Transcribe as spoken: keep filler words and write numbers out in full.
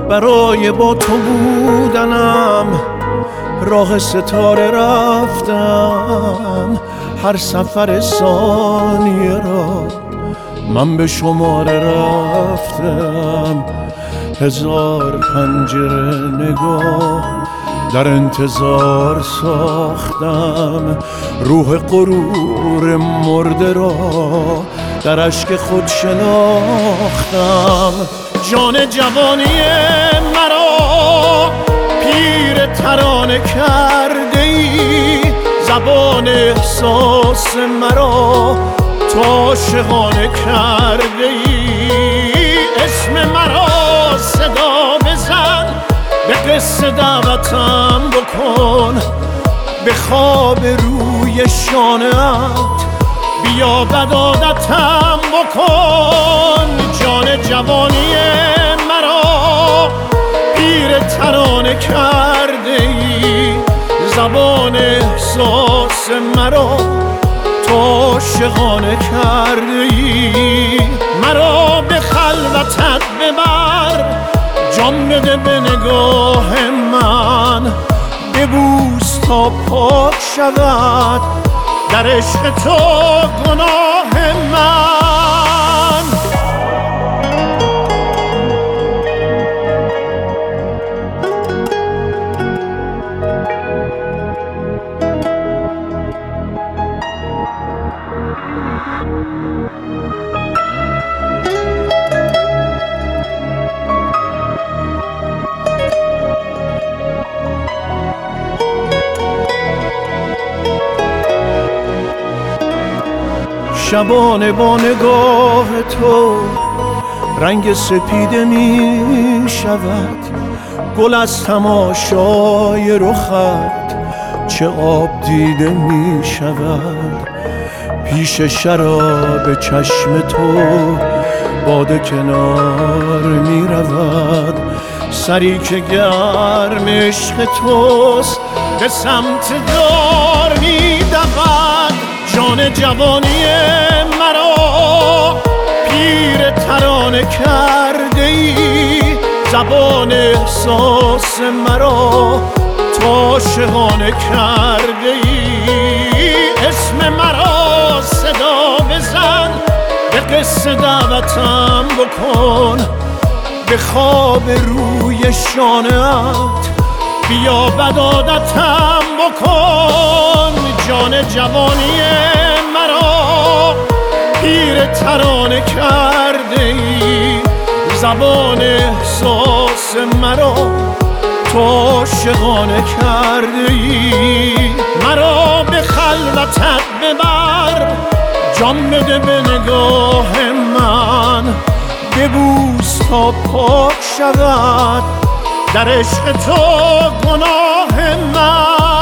برای با تو بودنم راه ستاره رفتم، هر سفر ثانیه را من به شماره رفتم. هزار پنجره نگاه در انتظار ساختم، روح غرور مرده را در اشک خود شناختم. جان جوانی مرا پیر ترانه کرده ای، زبان احساس مرا تو عاشقانه کرده ای. اسم مرا صدا بزن، به قصه دعوتم بکن، به خواب روی شانه‌ات بیا بدادتم بکن. جان جوانی مرا پیر ترانه کرده ای، زبان احساس مرا تو عاشقانه کرده ای. مرا به خلوتت ببر، جان بده به نگاه من، ببوس تا پاک شود در عشق تو گناه من. شبانه با نگاه تو رنگ سپیده می شود، گل از تماشای رخت چه آب دیده می شود. پیش شراب چشم تو باده کنار می رود، سری که گرم عشق توست به سمت دار می دود. جان جوانی مرا پیر ترانه کرده ای، زبان احساس مرا تو عاشقانه کرده ای. اسم مرا صدا بزن، به قصه دعوتم بکن، به خواب روی شانه‌ات بیا بدادتم بکن. جان جوانی مرا پیر ترانه کرده ای، زبان احساس مرا تو عاشقانه کرده ای. مرا به خلوتت ببر، جان بده به نگاه من، ببوس تا پاک شود در عشق تو گناه من.